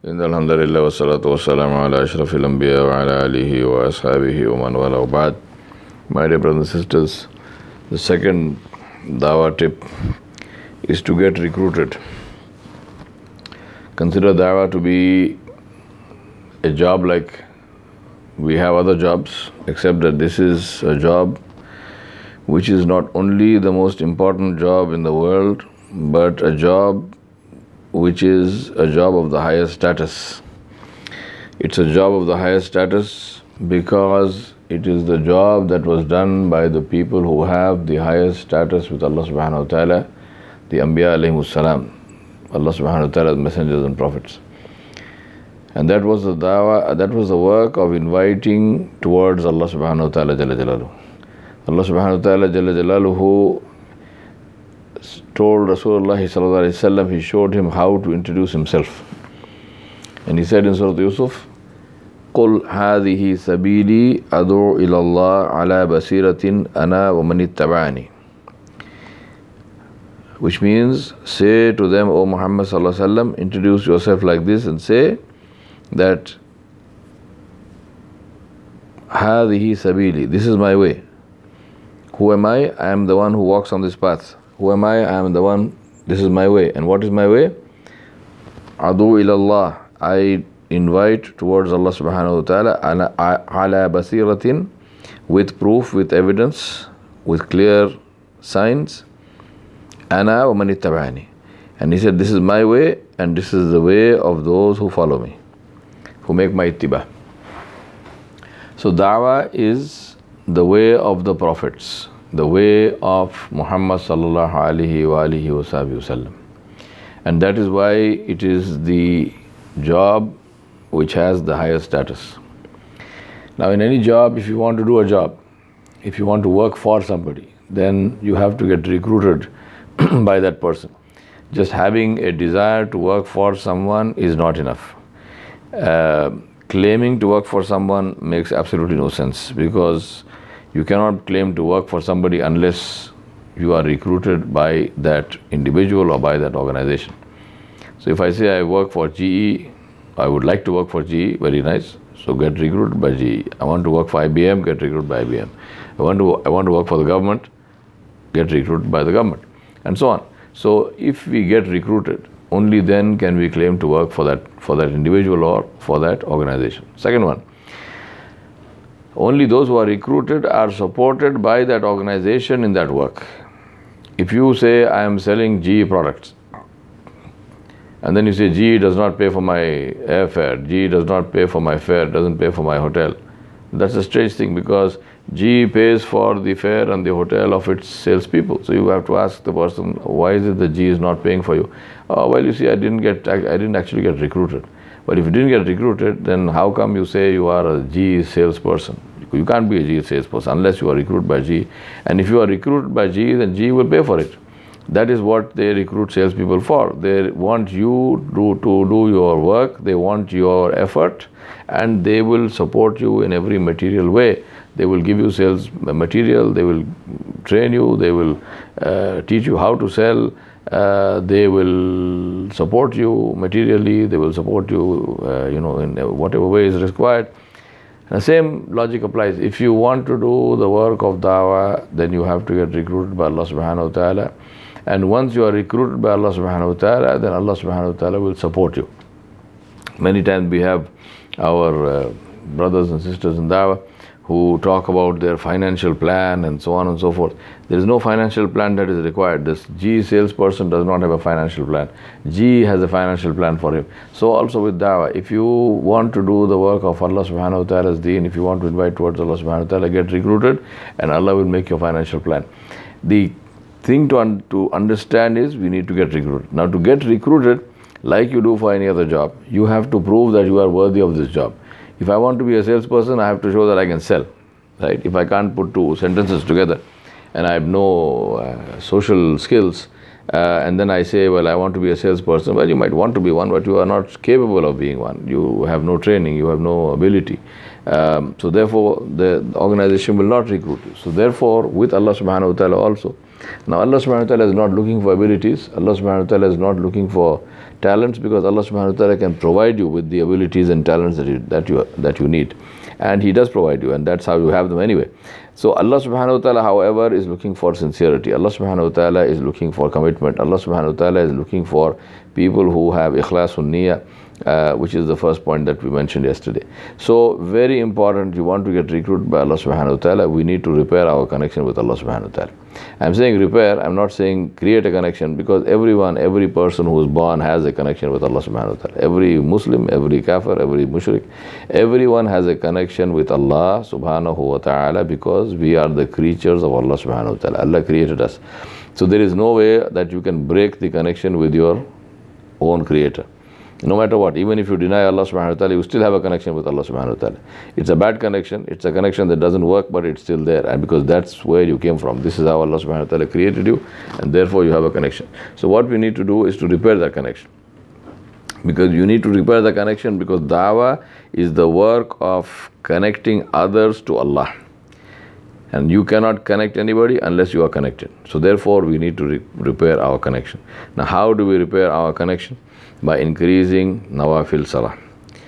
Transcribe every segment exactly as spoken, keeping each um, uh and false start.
إن الحمد لله والصلاة والسلام على أشرف الأنبياء وعلى آله وأصحابه ومن والاه وبعد. My dear brothers and sisters, the second dawah tip is to get recruited. Consider dawah to be a job like we have other jobs, except that this is a job which is not only the most important job in the world, but a job which is a job of the highest status. It's a job of the highest status because it is the job that was done by the people who have the highest status with Allah subhanahu wa ta'ala, the Anbiya alayhimus salam, Allah subhanahu wa ta'ala's messengers and prophets. And that was the dawah, that was the work of inviting towards Allah subhanahu wa ta'ala jalla jalaluhu. Allah subhanahu wa ta'ala jalla jalaluhu told Rasulullah sallallahu alayhi wa sallam, he showed him how to introduce himself. And he said in Surah Yusuf, قُلْ هَذِهِ سَبِيلِي أَدْعُو إِلَى اللَّهِ عَلَى بَصِيرَةٍ أَنَا وَمَنِ اتَّبَعَنِي. Which means, say to them, O Muhammad sallallahu alayhi wa sallam, introduce yourself like this and say that هَذِهِ سَبِيلِي, this is my way. Who am I? I am the one who walks on this path. Who am I? I am the one, this is my way. And what is my way? Adu ilallah, I invite towards Allah subhanahu wa ta'ala ala basiratin, with proof, with evidence, with clear signs. Ana wa man ittaba'ani. And he said, this is my way and this is the way of those who follow me, who make my ittiba. So da'wah is the way of the prophets, the way of Muhammad sallallahu alaihi wa alihi wa sallam. And that is why it is the job which has the highest status. Now in any job, if you want to do a job, if you want to work for somebody, then you have to get recruited by that person. Just having a desire to work for someone is not enough. Uh, claiming to work for someone makes absolutely no sense, because you cannot claim to work for somebody unless you are recruited by that individual or by that organization. So if I say I work for G E, I would like to work for G E, very nice, so get recruited by G E. I want to work for I B M, get recruited by I B M. I want to, I want to work for the government, get recruited by the government, and so on. So if we get recruited, only then can we claim to work for that, for that individual or for that organization. Second one, only those who are recruited are supported by that organization in that work. If you say, I am selling G E products, and then you say, G E does not pay for my airfare, G E does not pay for my fare, doesn't pay for my hotel, that's a strange thing, because G E pays for the fare and the hotel of its salespeople. So you have to ask the person, why is it that G E is not paying for you? Oh, well, you see, I didn't get, I didn't actually get recruited. But if you didn't get recruited, then how come you say you are a G E salesperson? You can't be a G E salesperson unless you are recruited by G E. And if you are recruited by G E, then G E will pay for it. That is what they recruit salespeople for. They want you to, to do your work, they want your effort, and they will support you in every material way. They will give you sales material, they will train you, they will uh, teach you how to sell, uh, they will support you materially, they will support you, uh, you know, in whatever way is required. And the same logic applies. If you want to do the work of da'wah, then you have to get recruited by Allah subhanahu wa ta'ala. And once you are recruited by Allah subhanahu wa ta'ala, then Allah subhanahu wa ta'ala will support you. Many times we have our uh, brothers and sisters in da'wah who talk about their financial plan and so on and so forth. There is no financial plan that is required. This G E salesperson does not have a financial plan. G E has a financial plan for him. So also with da'wah, if you want to do the work of Allah subhanahu wa ta'ala's deen, if you want to invite towards Allah subhanahu wa ta'ala, get recruited and Allah will make your financial plan. The thing to, un- to understand is we need to get recruited. Now to get recruited, like you do for any other job, you have to prove that you are worthy of this job. If I want to be a salesperson, I have to show that I can sell, right? If I can't put two sentences together and I have no uh, social skills, uh, and then I say, well, I want to be a salesperson, well, you might want to be one, but you are not capable of being one. You have no training, you have no ability. Um, so therefore, the organization will not recruit you. So therefore, with Allah subhanahu wa ta'ala also, Now Allah subhanahu wa ta'ala is not looking for abilities. Allah subhanahu wa ta'ala is not looking for talents, because Allah subhanahu wa ta'ala can provide you with the abilities and talents that you, that you, that you need. And He does provide you, and that's how you have them anyway. So Allah subhanahu wa ta'ala, however, is looking for sincerity. Allah subhanahu wa ta'ala is looking for commitment. Allah subhanahu wa ta'ala is looking for people who have ikhlasun niyyah, uh, which is the first point that we mentioned yesterday. So very important, you want to get recruited by Allah subhanahu wa ta'ala, we need to repair our connection with Allah subhanahu wa ta'ala. I'm saying repair, I'm not saying create a connection, because everyone, every person who is born has a connection with Allah subhanahu wa ta'ala. Every Muslim, every kafir, every mushrik, everyone has a connection with Allah subhanahu wa ta'ala, because we are the creatures of Allah subhanahu wa ta'ala. Allah created us. So there is no way that you can break the connection with your own creator. No matter what, even if you deny Allah subhanahu wa ta'ala, you still have a connection with Allah subhanahu wa ta'ala. It's a bad connection, it's a connection that doesn't work, but it's still there, and because that's where you came from. This is how Allah subhanahu wa ta'ala created you, and therefore you have a connection. So what we need to do is to repair that connection. Because you need to repair the connection, because da'wah is the work of connecting others to Allah. And you cannot connect anybody unless you are connected. So therefore we need to re- repair our connection. Now how do we repair our connection? By increasing nawafil salah.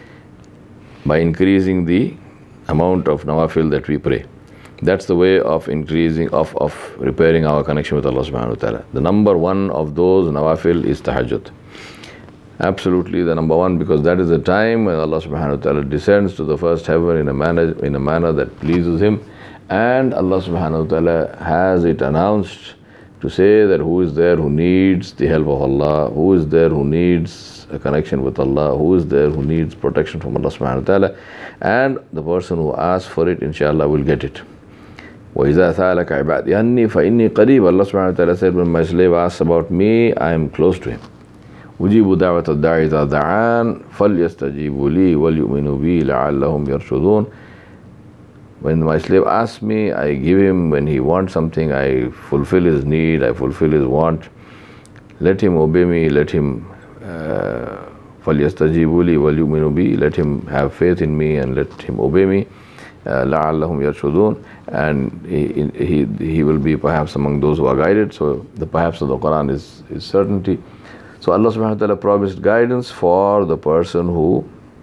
By increasing the amount of nawafil that we pray. That's the way of increasing, of, of repairing our connection with Allah subhanahu wa ta'ala. The number one of those nawafil is tahajjud. Absolutely the number one, because that is the time when Allah subhanahu wa ta'ala descends to the first heaven in a manner, in a manner that pleases Him. And Allah subhanahu wa ta'ala has it announced to say that who is there who needs the help of Allah, who is there who needs a connection with Allah, who is there who needs protection from Allah subhanahu wa ta'ala, and the person who asks for it, inshallah, will get it. وَإِذَا ثَالَكَ عِبَادِي أَنِّي فَإِنِّي قَرِيبٌ. Allah subhanahu wa ta'ala said, when my slave asks about me, I am close to him. أُجِيبُ دَعْوَةَ الدَّاعِ إِذَا دَعَانِ فَلْيَسْتَجِيبُوا لِي وَلْيُؤْمِنُوا بِي لَعَلَّهُمْ يَرْشُدُونَ. When my slave asks me, I give him. When he wants something, I fulfill his need, I fulfill his want. Let him obey me, let him فَلْيَسْتَجِيبُوا لِي وَلْيُؤْمِنُوا بِي. Let him have faith in me and let him obey me. لَعَلَّهُمْ يَرْشُدُونَ. And he, he, he will be perhaps among those who are guided. So the perhaps of the Quran is, is certainty. So Allah subhanahu wa ta'ala promised guidance for the person who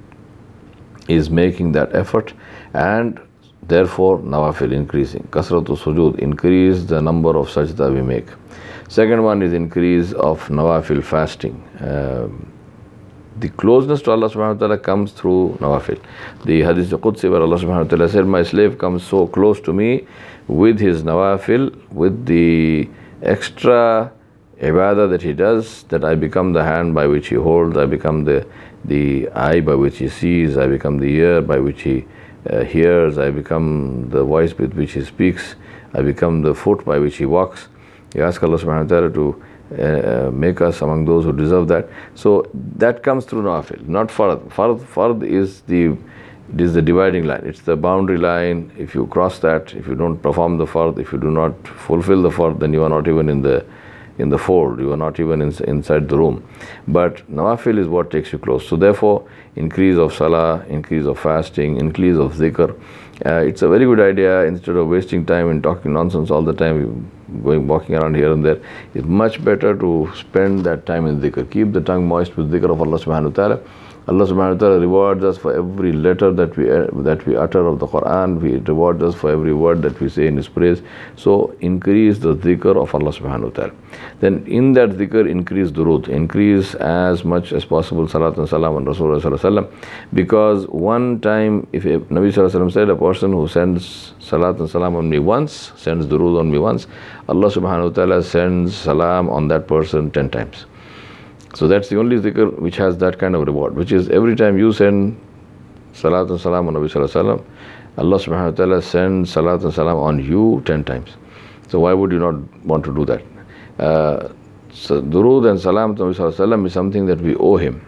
is making that effort, and therefore nawafil increasing. Kasratu sujood, increase the number of sajda we make. Second one is increase of nawafil fasting. Uh, the closeness to Allah subhanahu wa ta'ala comes through nawafil. The hadith Qudsi where Allah subhanahu wa ta'ala said, my slave comes so close to me with his nawafil, with the extra ibadah that he does, that I become the hand by which he holds, I become the, the eye by which he sees, I become the ear by which he uh, hears, I become the voice with which he speaks, I become the foot by which he walks. You ask Allah subhanahu wa ta'ala to uh, make us among those who deserve that. So that comes through nawafil, not fard. Fard, fard is the it is the dividing line. It's the boundary line. If you cross that, if you don't perform the fard, if you do not fulfill the fard, then you are not even in the in the fold, you are not even in, inside the room. But nawafil is what takes you close. So therefore, increase of salah, increase of fasting, increase of zikr. Uh, it's a very good idea. Instead of wasting time and talking nonsense all the time, going walking around here and there, it's much better to spend that time in zikr. Keep the tongue moist with zikr of Allah subhanahu wa ta'ala. Allah subhanahu wa ta'ala rewards us for every letter that we uh, that we utter of the Quran. He rewards us for every word that we say in His praise. So increase the dhikr of Allah subhanahu wa ta'ala. Then in that dhikr, increase durood. Increase as much as possible salat and salam on Rasulullah sallallahu alaihi wasallam. Because one time, if a, Nabi sallallahu alaihi wasallam said, a person who sends salat and salam on me once, sends durood on me once, Allah subhanahu wa ta'ala sends salam on that person ten times. So that's the only dhikr which has that kind of reward, which is every time you send salat and salam on Nabi sallallahu alaihi wasallam, Allah subhanahu wa ta'ala sends salat and salam on you ten times. So why would you not want to do that? Uh, so durood and salam to Nabi sallallahu alaihi wasallam is something that we owe him.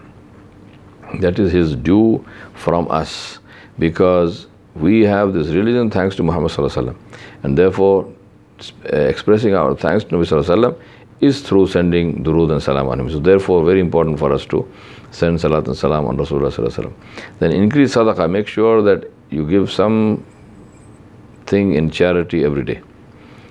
That is his due from us, because we have this religion thanks to Muhammad sallallahu alaihi wasallam, and therefore uh, expressing our thanks to Nabi sallallahu alaihi wasallam is through sending durood and salam on him. So therefore, very important for us to send salat and salam on Rasulullah sallallahu alaihi wasallam. Then increase sadaqah. Make sure that you give some thing in charity every day.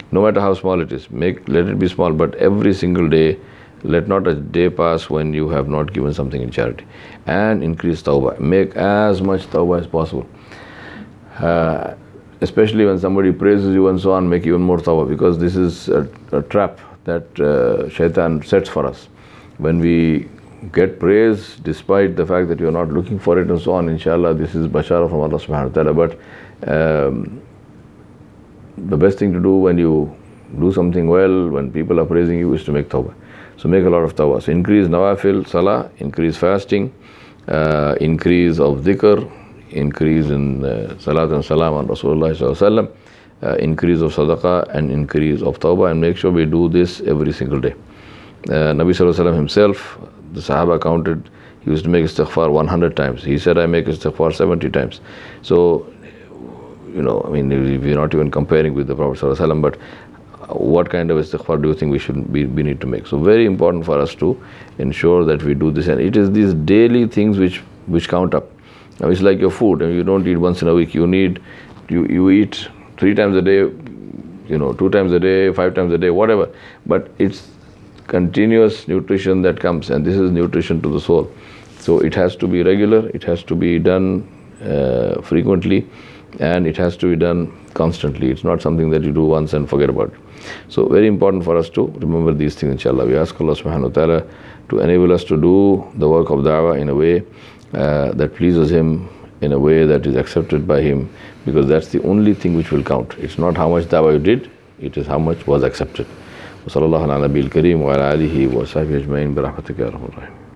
No matter how small it is, make let it be small, but every single day, let not a day pass when you have not given something in charity. And increase tawbah. Make as much tawbah as possible. Uh, especially when somebody praises you and so on, make even more tawbah, because this is a, a trap that uh, shaitan sets for us. When we get praise despite the fact that you are not looking for it and so on, inshallah, this is bashara from Allah subhanahu wa ta'ala. But um, the best thing to do when you do something well, when people are praising you, is to make tawbah. So make a lot of tawbah. So increase nawafil, salah, increase fasting, uh, increase of dhikr, increase in uh, salat and salam on Rasulullah sallallahu alaihi wasallam, uh, increase of sadaqah, and increase of tawbah, and make sure we do this every single day. Uh, Nabi sallallahu alaihi wasallam himself, the Sahaba counted, he used to make istighfar one hundred times. He said, I make istighfar seventy times. So, you know, I mean, we're not even comparing with the Prophet sallallahu alaihi wasallam, but what kind of istighfar do you think we should be, we need to make? So very important for us to ensure that we do this, and it is these daily things which which count up. Now it's like your food, and you don't eat once in a week. You need you you eat three times a day, you know, two times a day, five times a day, whatever. But it's continuous nutrition that comes, and this is nutrition to the soul. So it has to be regular, it has to be done uh, frequently, and it has to be done constantly. It's not something that you do once and forget about it. So very important for us to remember these things, inshallah. We ask Allah subhanahu wa ta'ala to enable us to do the work of da'wah in a way uh, that pleases Him, in a way that is accepted by Him, because that's the only thing which will count. It's not how much da'wah you did, it is how much was accepted. وصلى الله على نبي الكريم وعلى آله وصحبه أجمعين برحمتك يا رب الرحيم.